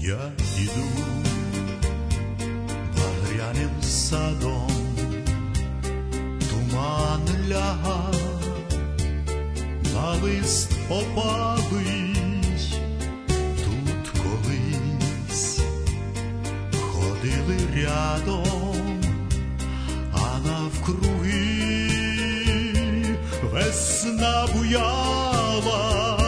Я іду багряним садом, туман ляга на лист опалий. Тут колись ходили рядом, а навкруги весна буяла.